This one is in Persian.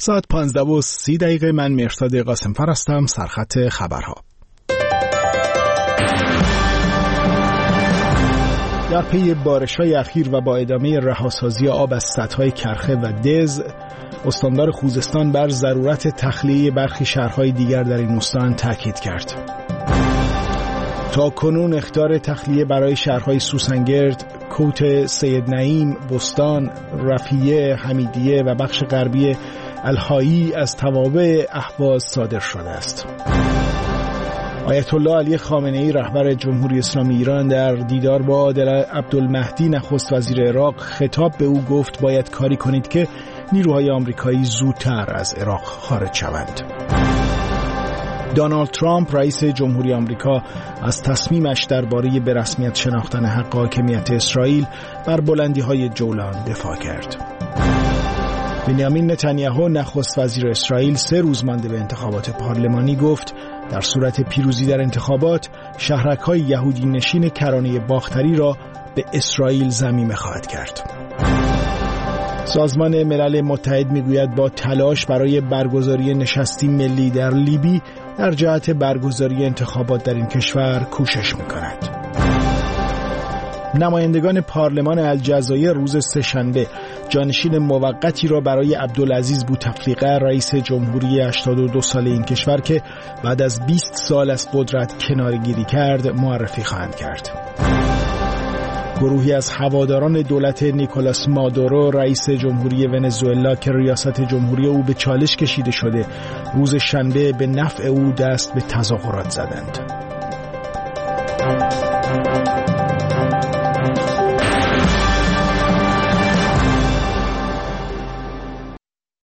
ساعت 15:30 من مهرداد قاسم‌فر هستم. سرخط خبرها. در پی بارش‌های اخیر و با ادامه رهاسازی آب از سدهای کرخه و دز، استاندار خوزستان بر ضرورت تخلیه برخی شهرهای دیگر در این استان تاکید کرد. تا کنون اخطار تخلیه برای شهرهای سوسنگرد، کوت سید نعیم، بستان، رفیه، حمیدیه و بخش غربی الهایی از توابع اهواز صادر شده است. آیت الله علی خامنه‌ای رهبر جمهوری اسلامی ایران در دیدار با عادل عبدالمهدی نخست وزیر عراق خطاب به او گفت باید کاری کنید که نیروهای آمریکایی زودتر از عراق خارج شوند. دونالد ترامپ رئیس جمهوری آمریکا از تصمیمش درباره به رسمیت شناختن حق حاکمیت اسرائیل بر بلندی‌های جولان دفاع کرد. بنیامین نتانیاهو نخست وزیر اسرائیل 3 روز مانده به انتخابات پارلمانی گفت در صورت پیروزی در انتخابات شهرک‌های یهودی نشین کرانه باختری را به اسرائیل ضمیمه خواهد کرد. سازمان ملل متحد میگوید با تلاش برای برگزاری نشستی ملی در لیبی در جهت برگزاری انتخابات در این کشور کوشش می‌کند. نمایندگان پارلمان الجزایر روز سه‌شنبه جانشین موقتی را برای عبدالعزیز بوتفلیقه رئیس جمهوری 82 ساله این کشور که بعد از 20 سال از قدرت کناره‌گیری کرد معرفی خواهند کرد. گروهی از هواداران دولت نیکولاس مادورو رئیس جمهوری ونزوئلا که ریاست جمهوری او به چالش کشیده شده روز شنبه به نفع او دست به تظاهرات زدند.